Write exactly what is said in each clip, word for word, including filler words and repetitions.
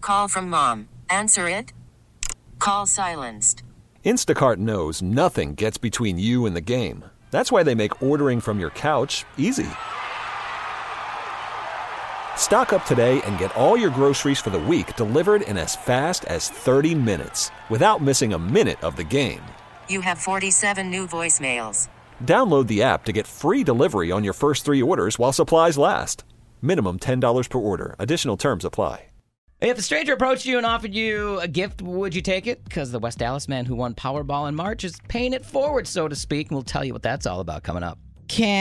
Call from mom. Answer it. Call silenced. Instacart knows nothing gets between you and the game. That's why they make ordering from your couch easy. Stock up today and get all your groceries for the week delivered in as fast as thirty minutes without missing a minute of the game. You have forty-seven new voicemails. Download the app to get free delivery on your first three orders while supplies last. Minimum ten dollars per order. Additional terms apply. If a stranger approached you and offered you a gift, would you take it? Because the West Dallas man who won Powerball in March is paying it forward, so to speak, and we'll tell you what that's all about coming up.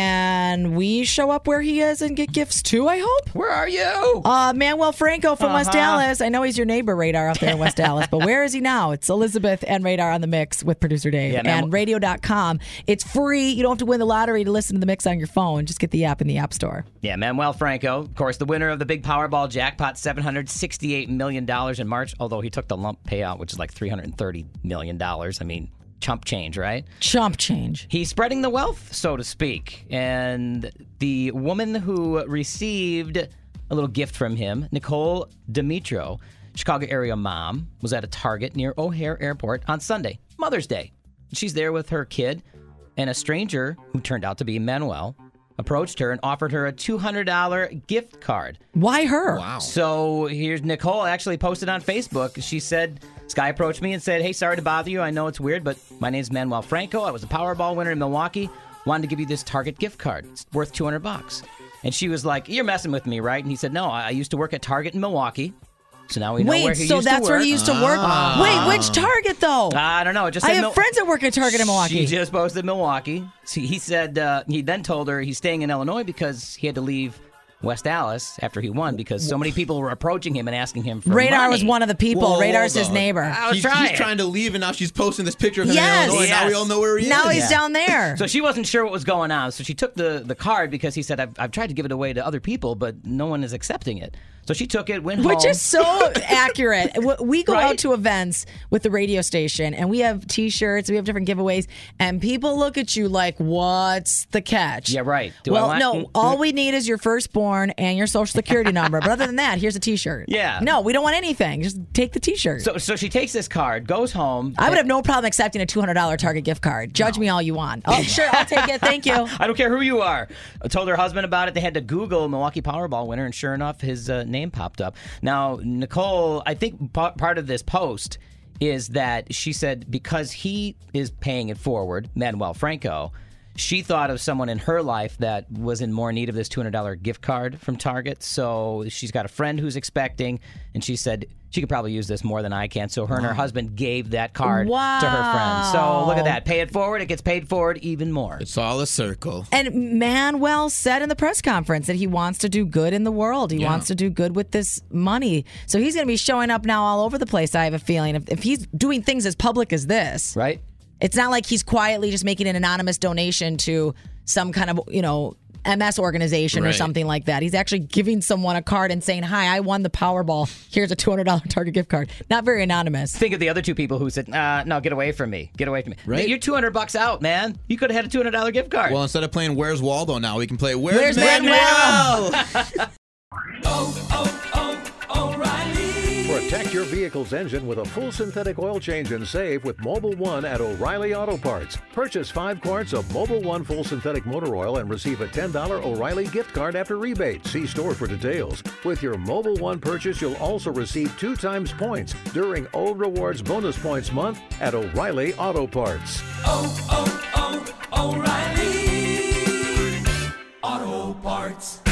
Can we show up where he is and get gifts too, I hope? Where are you? Uh, Manuel Franco from Uh-huh. West Dallas. I know he's your neighbor, Radar, up there in West Dallas, but where is he now? It's Elizabeth and Radar on the mix with producer Dave Yeah, man. and radio dot com. It's free. You don't have to win the lottery to listen to the mix on your phone. Just get the app in the App Store. Yeah, Manuel Franco, of course, the winner of the big Powerball jackpot, seven hundred sixty-eight million dollars in March, although he took the lump payout, which is like three hundred thirty million dollars. I mean, chump change, right? Chump change. He's spreading the wealth, so to speak. And the woman who received a little gift from him, Nicole Dimitro, Chicago area mom, was at a Target near O'Hare Airport on Sunday, Mother's Day. She's there with her kid, and a stranger, who turned out to be Manuel, approached her and offered her a two hundred dollars gift card. Why her? Wow. So here's Nicole actually posted on Facebook. She said, this guy approached me and said, hey, sorry to bother you. I know it's weird, but my name's Manuel Franco. I was a Powerball winner in Milwaukee. Wanted to give you this Target gift card. It's worth two hundred bucks. And she was like, you're messing with me, right? And he said, no, I used to work at Target in Milwaukee. So now we know Wait, where he so used that's to work. where he used to work? Ah. Wait, which Target, though? I don't know. It just I said have Mil- friends that work at Target in Milwaukee. She just posted Milwaukee. See, he said, uh, he then told her he's staying in Illinois because he had to leave West Dallas after he won because so many people were approaching him and asking him for Radar money. was one of the people. Whoa, Radar's hold his on. neighbor. I was He's, trying. he's trying to leave, and now she's posting this picture of him Yes. in Illinois. Yes. Now we all know where he Now is. he's down there. So she wasn't sure what was going on. So she took the, the card because he said, I've, I've tried to give it away to other people, but no one is accepting it. So she took it, went Which home. is so accurate. W- We go Right? out to events with the radio station, and we have T-shirts, we have different giveaways, and people look at you like, "What's the catch?" Yeah, right. Do I well, want- no. All we need is your firstborn and your social security number. But other than that, here's a T-shirt. Yeah. No, we don't want anything. Just take the T-shirt. So so she takes this card, goes home. I would have no problem accepting a two hundred dollars Target gift card. Judge me all you want. Oh, sure, I'll take it. Thank you. I don't care who you are. I told her husband about it. They had to Google Milwaukee Powerball winner, and sure enough, his uh, name popped up. Now, Nicole, I think p- part of this post is that she said because he is paying it forward, Manuel Franco, she thought of someone in her life that was in more need of this two hundred dollars gift card from Target. So she's got a friend who's expecting, and she said she could probably use this more than I can. So her and her husband gave that card Wow. to her friend. So look at that. Pay it forward. It gets paid forward even more. It's all a circle. And Manuel said in the press conference that he wants to do good in the world. He Yeah. wants to do good with this money. So he's going to be showing up now all over the place, I have a feeling. If, if he's doing things as public as this, Right? it's not like he's quietly just making an anonymous donation to some kind of, you know, M S organization or Right. something like that. He's actually giving someone a card and saying, hi, I won the Powerball. Here's a two hundred dollars Target gift card. Not very anonymous. Think of the other two people who said, uh, no, get away from me. Get away from me. Right. You're two hundred bucks out, man. You could have had a two hundred dollars gift card. Well, instead of playing Where's Waldo now, we can play Where's, Where's Manuel? Protect your vehicle's engine with a full synthetic oil change and save with Mobil one at O'Reilly Auto Parts. Purchase five quarts of Mobil one full synthetic motor oil and receive a ten dollars O'Reilly gift card after rebate. See store for details. With your Mobil one purchase, you'll also receive two times points during O Rewards Bonus Points Month at O'Reilly Auto Parts. Oh, oh, oh, O'Reilly Auto Parts.